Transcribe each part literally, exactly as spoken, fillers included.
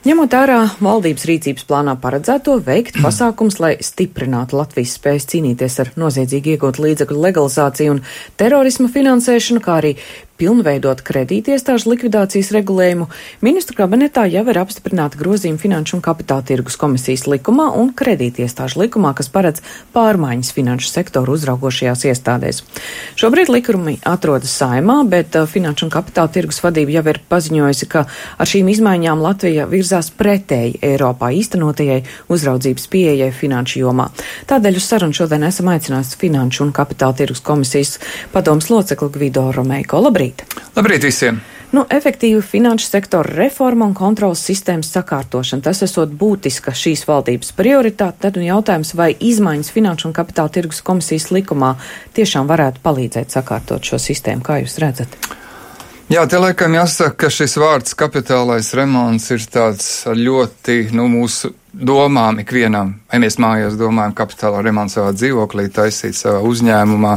Ņemot vērā valdības rīcības plānā paredzēto veikt pasākums, lai stiprinātu Latvijas spējas cīnīties ar noziedzīgi iegūtu līdzekļu legalizāciju un terorisma finansēšanu, kā arī pilnveidot kredītiestāžu likvidācijas regulējumu, ministru kabinetā jau ir apstiprināta grozījuma Finanšu un Kapitāla tirgus komisijas likumā un kredītiestāžu likumā, kas paredz pārmaiņas finanšu sektoru uzraugošajās iestādēs. Šobrīd likumi atrodas Saeimā, bet Finanšu un Kapitāla tirgus vadība jau ir paziņojusi, ka ar šīm izmaiņām Latvija virzās pretēji Eiropā īstenotajai uzraudzības pieejai finanšu jomā. Tādēļ uz sarunu šodien esam aicināts Finanšu un Kapitāla tirgus komisijas padomes locekli Gvido Romeiko. Labrīt! Labrīt visiem! Nu, efektīva finanšu sektora reforma un kontrolas sistēmas sakārtošana. Tas esot būtiska šīs valdības prioritāte. Tad un jautājums, vai izmaiņas Finanšu un Kapitāla tirgus komisijas likumā tiešām varētu palīdzēt sakārtot šo sistēmu, kā jūs redzat? Jā, te laikam jāsaka, ka šis vārds kapitālais remonts ir tāds ļoti, nu, mūsu domām ikvienam. Vai mēs mājās domājam kapitāla remontu savā dzīvoklī, taisīt savā uzņēmumā,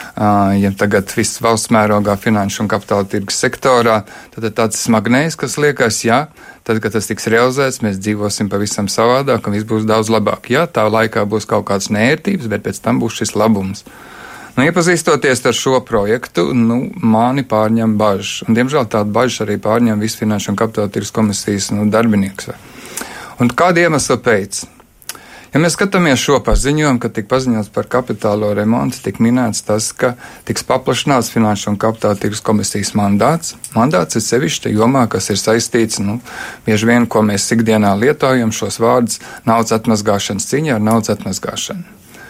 ja tagad viss valsts mērogā finanšu un kapitāla tirgus sektorā, tad ir tāds smagnējs, kas liekas, jā, tad, kad tas tiks realizēts, mēs dzīvosim pavisam savādāk un viss būs daudz labāk. Jā, tā laikā būs kaut kāds neērtības, bet pēc tam būs šis labums. Nu, iepazīstoties ar šo projektu, nu, mani pārņem bažas. Un, diemžēl, tāda bažas arī pārņem visu Finanšu un Kapitāla tirgus komisijas nu, darbinieks. Un kāda iemesla pēc? Ja mēs skatāmies šo paziņojumu, kad tika paziņots par kapitālo remontu, tika minēts tas, ka tiks paplašināts Finanšu un Kapitāla tirgus komisijas mandāts. Mandāts ir sevišķi jomā, kas ir saistīts, nu, bieži vien, ko mēs ikdienā lietojam, šos vārdus naudas atmazgāšanas cīņā ar naudas atmazgāšanu.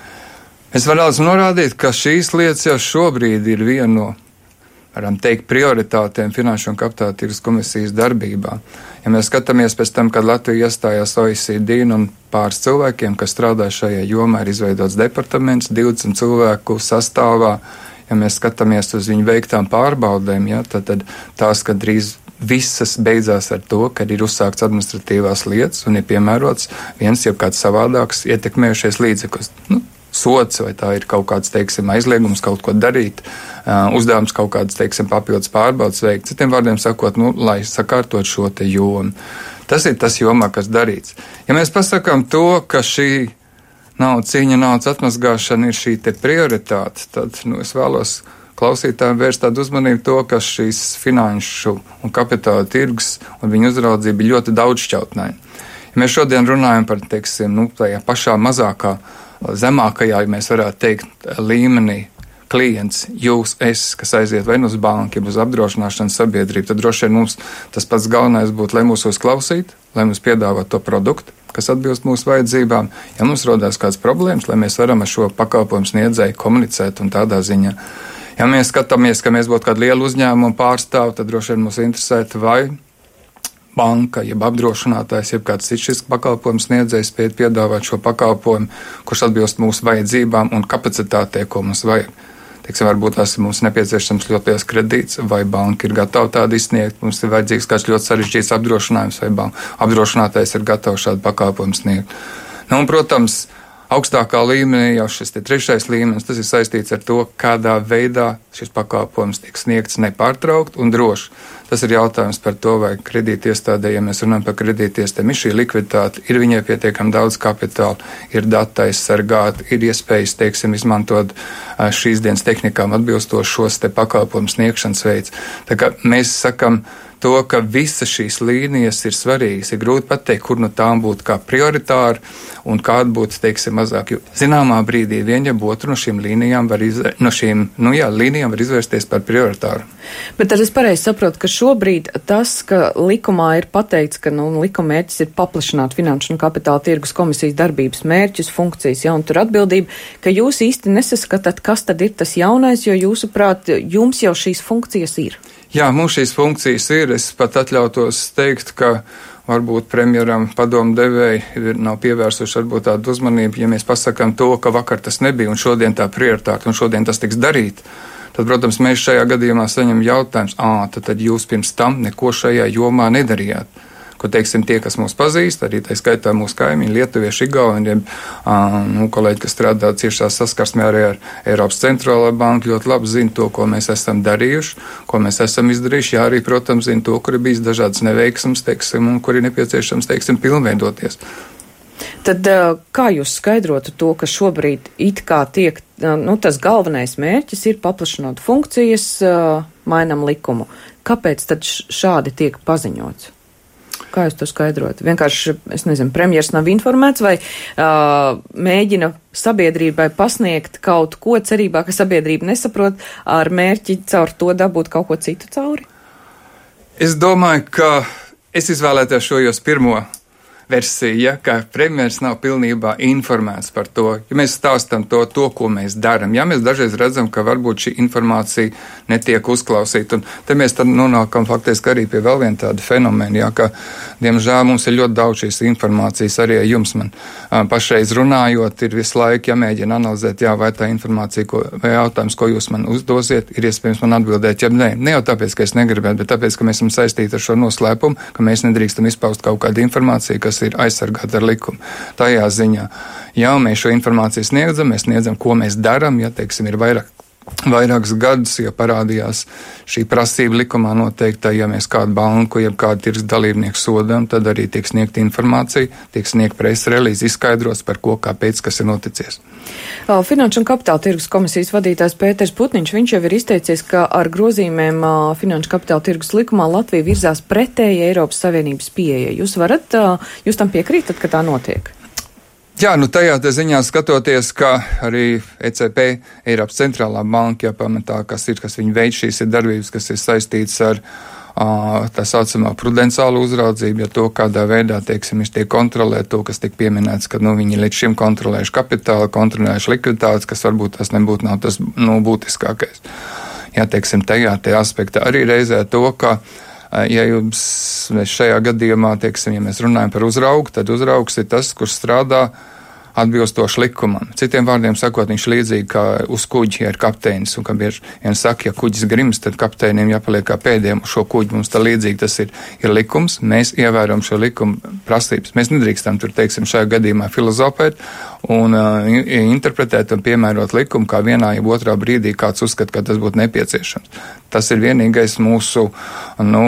Es vēlos norādīt, ka šīs lietas jau šobrīd ir viena no, varam teikt, prioritātēm Finanšu un Kapitāla tirgus komisijas darbībā. Ja mēs skatāmies pēc tam, kad Latvija iestājās O E C D un pāris cilvēkiem, kas strādā šajā jomā, ir izveidots departaments, divdesmit cilvēku sastāvā. Ja mēs skatāmies uz viņu veiktām pārbaudēm, ja, tad, tad tās, kad drīz visas beidzās ar to, kad ir uzsākts administratīvās lietas un ir piemērots viens jau kāds savādāks ietekmējušies līdzekļus. Nu, sots, vai tā ir kaut kāds, teiksim, aizliegums kaut ko darīt, uh, uzdevums kaut kādas, teiksim, papildus pārbaudas veikt. Citiem vārdiem sakot, nu, lai sakārtot šo te jomu. Tas ir tas jomā, kas darīts. Ja mēs pasakām to, ka šī naudas cīņa, naudas atmazgāšana ir šī te prioritāte, tad, nu, es vēlos klausītājiem vērst tādu uzmanību to, ka šīs finanšu un kapitāla tirgus un viņu uzraudzība ir ļoti daudzšķautnaina. Ja mēs šodien runājam par, teiksim, nu, tajā pašā mazākā zemākajā, ja mēs varētu teikt, līmenī klients, jūs, es, kas aiziet vai nu uz banku, vai uz apdrošināšanas sabiedrību, tad droši vien mums tas pats galvenais būtu, lai mūs uzklausītu, lai mums piedāvātu to produktu, kas atbilst mūsu vajadzībām. Ja mums rodās kādas problēmas, lai mēs varam ar šo pakalpojumu sniedzēju komunicēt un tādā ziņā. Ja mēs skatāmies, ka mēs būtu kādu lielu uzņēmumu pārstāvu, tad droši vien mums interesētu, vai banka, jeb apdrošinātājs, jeb kāds cits šis pakalpojums sniedzējs spēj piedāvāt šo pakalpojumu, kurš atbilst mūsu vajadzībām un kapacitātei, ko mums vajag. Teiksim, varbūt tas ir mums nepieciešams ļoti liels kredīts, vai banka ir gatava tādu izsniegt, mums ir vajadzīgs kāds ļoti sarežģīts apdrošinājums, vai banka. Apdrošinātājs ir gatavs šādu pakalpojumu sniegt. Nu, un, protams, augstākā līmenī, jau šis te trešais līmenis, tas ir saistīts ar to, kādā veidā šis pakalpojums tiek sniegts nepārtraukt un droši. Tas ir jautājums par to, vai kredītiestādē, ja mēs runājam par kredītiestēm, ir šī likviditāte, ir viņai pietiekami daudz kapitāla, ir dati aizsargāti, ir iespējas, teiksim, izmantot šīs dienas tehnikām atbilstoši šos te pakalpojumu sniegšanas veids. Tā kā mēs sakam to, ka visas šīs līnijas ir svarīgas, ir grūti pateikt, kur no tām būtu kā prioritāri un kāda būtu, teiksim, mazāk. Jo zināmā brīdī vien, ja otru no šīm līnijām var, izvēr, no šīm, nu jā, līnijām var izvērsties par prioritāru. Bet tad es pareizi saprotu, ka šobrīd tas, ka likumā ir pateikts, ka nu, likuma mērķis ir paplašināt Finanšu un Kapitāla tirgus komisijas darbības mērķus, funkcijas, ja, un tur atbildība, ka jūs īsti nesaskatāt, kas tad ir tas jaunais, jo jūsuprāt, jums jau šīs funkcijas ir. Jā, mums šīs funkcijas ir. Es pat atļautos teikt, ka varbūt premjeram padomu devēji nav pievērsuši varbūt tādu uzmanību, ja mēs pasakām to, ka vakar tas nebija un šodien tā prioritāte un šodien tas tiks darīt. Tad, protams, mēs šajā gadījumā saņem jautājums, ā, tad, tad jūs pirms tam neko šajā jomā nedarījāt. ko, teiksim, tie, kas mūs pazīst, arī tā skaitā mūsu kaimiņi, lietuvieši, igauņi, nu, kolēģi, kas strādā ciešā saskarsmē arī ar Eiropas centrālā banka, ļoti labi zina to, ko mēs esam darījuši, ko mēs esam izdarījuši. Jā, arī, protams, zina to, kur ir bijis dažādas neveiksmes, teiksim, un kur ir nepieciešams, teiksim, pilnveidoties. Tad kā jūs skaidrotu to, ka šobrīd it kā tiek, nu, tas galvenais mērķis ir paplašināt funkcijas, mainam likumu. Kāpēc tad šādi tiek paziņots? Kā jūs to skaidrot? Vienkārši, es nezinu, premjers nav informēts vai uh, mēģina sabiedrībai pasniegt kaut ko cerībā, ka sabiedrība nesaprot, ar mērķi caur to dabūt kaut ko citu cauri? Es domāju, ka es izvēlētos šo jūs pirmo versija, ka premjers nav pilnībā informēts par to. Ja mēs stāstam to, to, ko mēs darām, ja mēs dažreiz redzam, ka varbūt šī informācija netiek uzklausīta, un te mēs tad nonākam faktiski arī pie vēl viena tāda fenomena, ja, ka, diemžēl, mums ir ļoti daudz šīs informācijas, arī jums man pašreiz runājot, ir visu laiku jāmēģina analizēt, jā, vai tā informācija, ko, vai jautājums, ko jūs man uzdosiet, ir iespējams man atbildēt, ja nē, ne jau tāpēc, ka es negribētu, bet tāpēc, ka mēs esam saistīti ar šo noslēpumu, ka mēs nedrīkstam izpaust kaut kādu informāciju, kas ir aizsargāta ar likumu. Tajā ziņā, ja mēs šo informāciju sniedzam, mēs sniedzam, ko mēs darām, ja, teiksim, ir vairāk, vairākus gadus, ja parādījās šī prasība likumā noteikta, ja mēs kādu banku, ja kādu tirgus dalībnieku sodam, tad arī tiek sniegta informācija, tiek sniegta presa relīze, izskaidros par ko, kāpēc, kas ir noticies. Finanšu un kapitāla tirgus komisijas vadītājs Pēters Putniņš, viņš jau ir izteicies, ka ar grozījumiem Finanšu kapitāla tirgus likumā Latvija virzās pretēji Eiropas Savienības pieejai. Jūs varat, jūs tam piekrītat, ka tā notiek? Jā, nu tajā ziņā skatoties, ka arī E C B, Eiropas centrālā banka, ja pamatā, kas ir, kas viņi veids šīs ir darbības, kas ir saistītas ar uh, tā saucamā prudenciālu uzraudzību, ja to kādā veidā, teiksim, viņš tiek kontrolēt to, kas tiek pieminēts, ka, nu, viņi līdz šim kontrolējuši kapitālu, kontrolējuši likviditātes, kas varbūt tas nebūtu nav tas, nu, būtiskākais. Jā, teiksim, tajā tie aspekti arī reizē to, ka ja jums šajā gadījumā, teiksim, ja mēs runājam par uzraugu, tad uzraugs ir tas, kurš strādā atbilstoši likumam. Citiem vārdiem sakot, viņš līdzīgi kā uz kuģi ir kapteinis, un kā bieži vien saka, ja kuģis grims, tad kapteinim jāpaliek kā pēdējiem uz šo kuģi. Mums tā līdzīgi tas ir, ir likums, mēs ievērojam šo likumu prasības. Mēs nedrīkstam tur, teiksim, šajā gadījumā filozofēt un uh, interpretēt un piemērot likumu, kā vienā ja otrā brīdī kāds uzskata, ka tas būtu nepieciešams. Tas ir vienīgais mūsu, nu,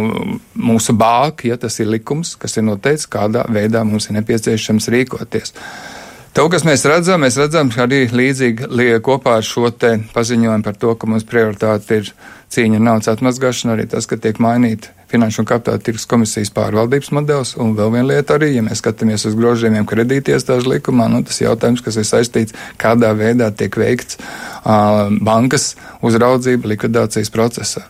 mūsu bāk, ja tas ir likums, kas ir noteicis, kādā veidā mums ir nepieciešams rīkoties. To, kas mēs redzam, mēs redzam arī līdzīgi kopā ar šo te paziņojumu par to, ka mums prioritāte ir cīņa ar naudas atmazgāšanu, arī tas, ka tiek mainīta Finanšu un kapitāla tirgus komisijas pārvaldības modelis, un vēl viena lieta arī, ja mēs skatāmies uz grožījumiem kredītiestāžu likumā, nu, tas jautājums, kas ir saistīts, kādā veidā tiek veikts uh, bankas uzraudzība likvidācijas procesā.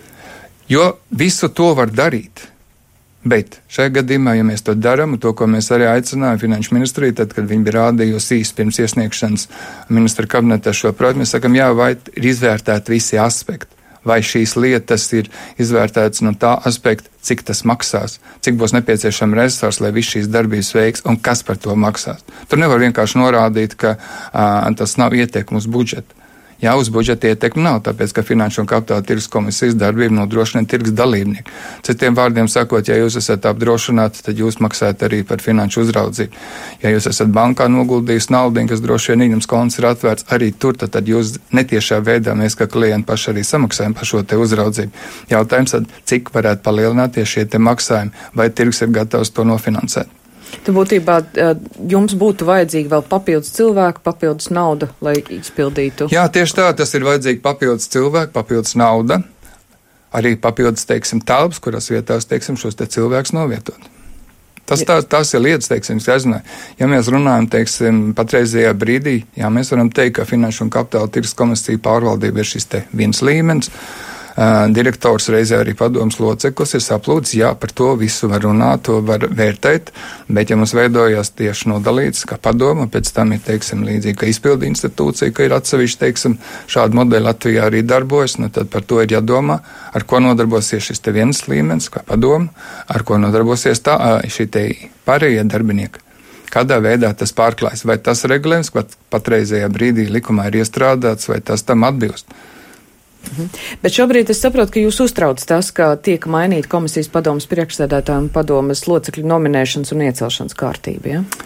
Jo visu to var darīt. Bet šajā gadījumā, ja mēs to darām, un to, ko mēs arī aicinājām Finanšu ministriju, tad, kad viņi bija rādījusi īsti pirms iesniegšanas ministra kabinetā šo projektu, mēs sakam, jā, vai ir izvērtēti visi aspekti, vai šīs lietas ir izvērtētas no tā aspekta, cik tas maksās, cik būs nepieciešama resursi, lai viss šīs darbības veiks, un kas par to maksās. Tur nevar vienkārši norādīt, ka uh, tas nav ietekme uz budžetu. Jā, uz budžeta ietekmi nav, tāpēc, ka Finanšu un kapitāla tirgus komisijas darbība nodrošina tirgus dalībnieki. Citiem vārdiem sakot, ja jūs esat apdrošināti, tad jūs maksājat arī par finanšu uzraudzību. Ja jūs esat bankā noguldījis naudu, kas droši vien jums konts ir atvērts, arī tur, tad, tad jūs netiešā veidā mēs kā klienti paši arī samaksājam par šo te uzraudzību. Jautājums tad, cik varētu palielināties šie te maksājumi, vai tirgus ir gatavs to nofinansēt. Tu būtībā jums būtu vajadzīgi vēl papildus cilvēku, papildus nauda, lai izpildītu? Jā, tieši tā, tas ir vajadzīgi papildus cilvēku, papildus nauda, arī papildus, teiksim, telpas, kurās vietās, teiksim, šos te cilvēkus novietot. Tas tā, tās ir lietas, teiksim, jāzina. Ja mēs runājam, teiksim, patreizajā brīdī, jā, mēs varam teikt, ka Finanšu un kapitāla tirgus komisija pārvaldība ir šis te viens līmenis. Uh, direktors reizē arī padomas loceklis ir saplūdis, jā, par to visu var runāt, to var vērtēt, bet ja mums veidojās tieši nodalīts, ka padoma, pēc tam ir, teiksim, līdzīgi, ka izpildi institūcija, ka ir atsevišķi, teiksim, šāda modeļa Latvijā arī darbojas, nu tad par to ir jādomā, ar ko nodarbosies šis te viens līmenis, kā padoma, ar ko nodarbosies tā, šī te pārējie darbinieki. Kādā veidā tas pārklājas, vai tas regulējums, pat patreizajā brīdī likumā ir iestrādāts, vai tas tam atbilst. Mhm. Bet šobrīd es saprotu, ka jūs uztrauc tas, ka tiek mainīta komisijas padomas priekšsēdētāja un padomas locekļu nominēšanas un iecelšanas kārtība, ja?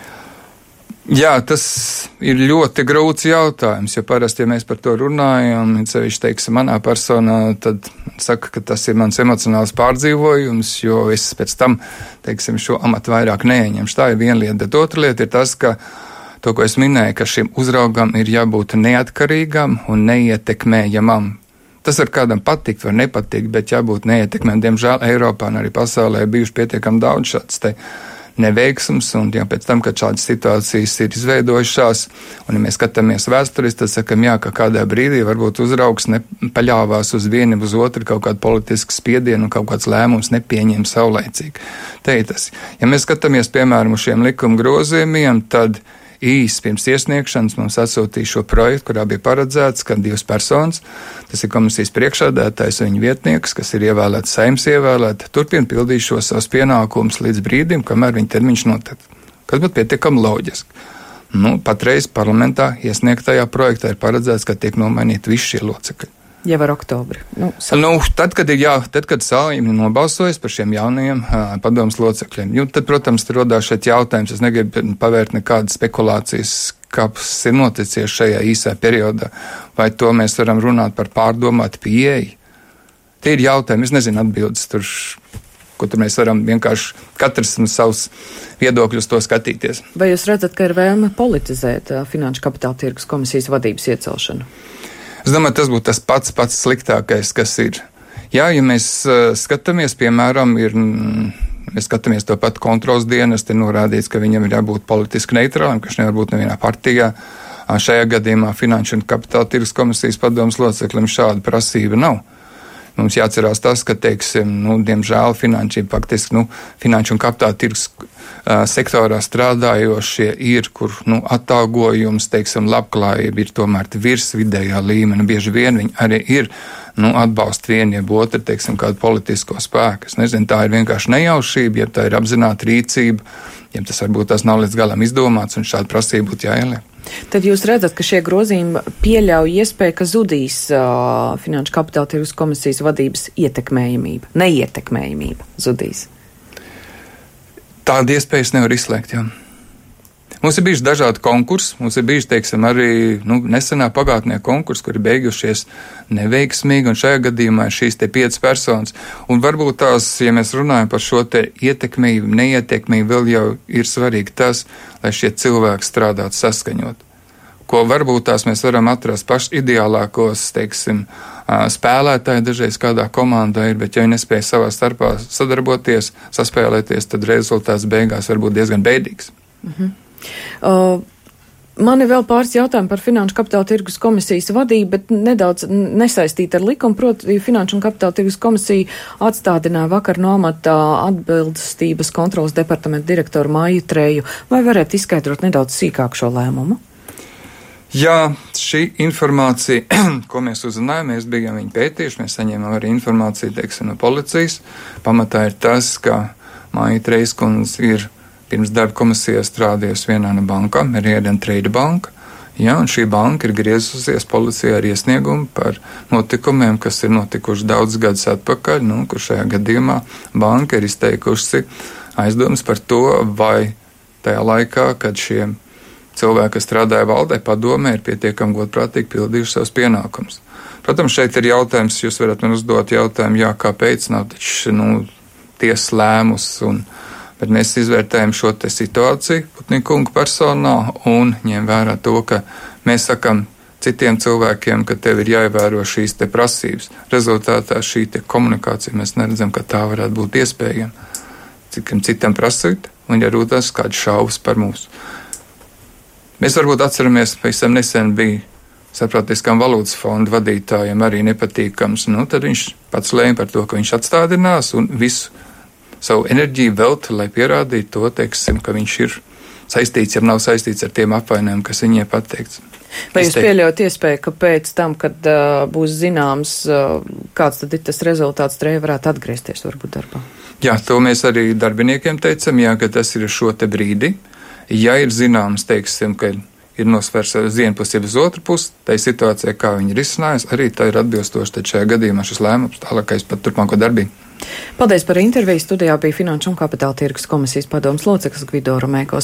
Jā, tas ir ļoti grūts jautājums, jo parasti, ja mēs par to runājam, cevišķi, teiksim, manā personā, tad saka, ka tas ir mans emocionāls pārdzīvojums, jo es pēc tam, teiksim, šo amatu vairāk neieņemšu. Tā ir viena lieta, bet otra lieta ir tas, ka to, ko es minēju, ka šim uzraugam ir jābūt neatkarīgam un neietekmējamam. Tas var kādam patikt, var nepatikt, bet jābūt neietekmējamam. Diemžēl Eiropā un arī pasaulē ir bijuši pietiekami daudz šāds te neveiksms, un jau pēc tam, kad šādas situācijas ir izveidojušās, un ja mēs skatāmies vēsturiski, tad sakam, jā, ka kādā brīdī varbūt uzraugs nepaļāvās uz vienu, uz otru kaut kādu politisku spiedienu un kaut kāds lēmums nepieņem saulaicīgi. Te ir tas. Ja mēs skatāmies, piemēram, uz šiem likuma grozījumiem, tad īsi pirms iesniegšanas mums atsūtīja šo projektu, kurā bija paredzēts, ka divas personas, tas ir komisijas priekšsēdētājs un viņa vietnieks, kas ir ievēlēts, Saeimas ievēlēta, turpina pildīt šo savus pienākumus līdz brīdim, kamēr viņa termiņš notiek. Kas būtu pietiekami loģiski. Nu, patreiz parlamentā iesniegtajā projektā ir paredzēts, ka tiek nomainīti visi šie locekļi. Jau ar oktobri. Nu, nu, tad, kad ir jā, tad, kad Saeima nobalsojas par šiem jaunajiem uh, padomas locekļiem, jo tad, protams, tur rodās šeit jautājums, es negribu pavērt nekādas spekulācijas, kas ir noticies šajā īsā periodā, vai to mēs varam runāt par pārdomātu pieeju. Tie ir jautājumi, es nezinu atbildes tur, ko tur mēs varam vienkārši katrs no savus viedokļus to skatīties. Vai jūs redzat, ka ir vēlme politizēt uh, Finanšu kapitāla tirgus komisijas vadības iecelšanu? Es domāju, tas būtu tas pats, pats sliktākais, kas ir. Jā, ja mēs uh, skatāmies, piemēram, ir, mm, mēs skatāmies to pat kontrols dienas, te norādīts, ka viņam ir jābūt politiski neitrālam, ka viņš nevar būt nevienā partijā. Šajā gadījumā Finanšu un kapitāla tirgus komisijas padomas loceklim šāda prasība nav. Mums jāatcerās tas, ka, teiksim, nu, diemžēl finanši, faktiski, nu, finanšu un kapitāla tirgus uh, sektorā strādājošie ir, kur, nu, atalgojums, teiksim, labklājība ir tomēr virs vidējā līmeni. Bieži vien viņi arī ir, nu, atbalst vienu, jeb otru, teiksim, kādu politisko spēku. Es nezinu, tā ir vienkārši nejaušība, ja tā ir apzināta rīcība, ja tas varbūt tas nav līdz galam izdomāts un šāda prasība būtu jāieliek. Tad jūs redzat, ka šie grozījumi pieļauj iespēju, ka zudīs uh, Finanšu kapitāla tirgus komisijas vadības ietekmējamība, neietekmējamība zudīs. Tāda iespējas nevar izslēgt, jā. Mums ir bijuši dažādi konkursi, mums ir bijuši, teiksim, arī nu, nesenā pagātnē konkursi, kuri beigušies neveiksmīgi, un šajā gadījumā ir šīs te piecas personas. Un varbūt tās, ja mēs runājam par šo te ietekmību, neietekmību, vēl jau ir svarīgi tas, lai šie cilvēki strādātu saskaņot. Ko varbūt tās mēs varam atrast paši ideālākos, teiksim, spēlētāji dažreiz kādā komandā ir, bet ja viņi nespēja savā starpā sadarboties, saspēlēties, tad rezultāts beigās var būt diezgan bēdīgs. Mhm. Uh, man ir vēl pāris jautājumi par Finanšu kapitāla tirgus komisijas vadību, bet nedaudz nesaistīti ar likumu. Proti, Finanšu un kapitāla tirgus komisija atstādināja vakar no amata atbilstības kontrolas departamenta direktoru Maiju Treju. Vai varētu izskaidrot nedaudz sīkāk šo lēmumu? Jā, šī informācija, ko mēs uzzinājām, mēs bijām viņu pētījuši, mēs saņēmām arī informāciju, teiksim, no policijas. Pamatā ir tas, ka Maija Trejas kundze ir pirms darba komisijā strādājusi vienā no bankām, Meridian Trade banka. Jā, un šī banka ir griezusies policijā ar iesniegumu par notikumiem, kas ir notikuši daudz gadus atpakaļ, nu, kur šajā gadījumā banka ir izteikusi aizdomas par to, vai tajā laikā, kad šie cilvēki, kas strādāja valdē, padomē, ir pietiekami godprātīgi pildījuši savus pienākumus. Protams, šeit ir jautājums, jūs varat man uzdot jautājumu, jā, kāpēc nav taču, nu, tiesas lēmus, un, bet mēs izvērtējam šo te situāciju Putnikunga personā un ņem vērā to, ka mēs sakam citiem cilvēkiem, ka tev ir jāievēro šīs te prasības. Rezultātā šī te komunikācija mēs neredzam, ka tā varētu būt iespējama. Cikam citam prasīt, un ja rūtās kāds šaubas par mūsu. Mēs varbūt atceramies, pavisam nesen bija Starptautiskām valūtas fonda vadītājiem arī nepatīkams. Nu, tad viņš pats lēma par to, ka viņš atstādinās un visu savu enerģiju velta, lai pierādītu to, teiksim, ka viņš ir saistīts, ja nav saistīts ar tiem apvainojumiem, kas viņiem pateikts. Vai jūs pieļaujat iespēju, ka pēc tam, kad uh, būs zināms, uh, kāds tad ir tas rezultāts, Treja varētu atgriezties varbūt darbā? Jā, to mēs arī darbiniekiem teicam, jā, ka tas ir šo te brīdi. Ja ir zināms, teiksim, ka ir nosvērsies uz vienu pusi, jeb uz otru pusi, tai situācijai, kā viņi ir izcinājusi, arī tā ir atbilstoši, tad šajā gadījumā šis lēmums tālākais pat turpmāko darbību. Paldies par interviju. Studijā bija Finanšu un Kapitāla tirgus komisijas padomes loceklis Gvido Rumēko.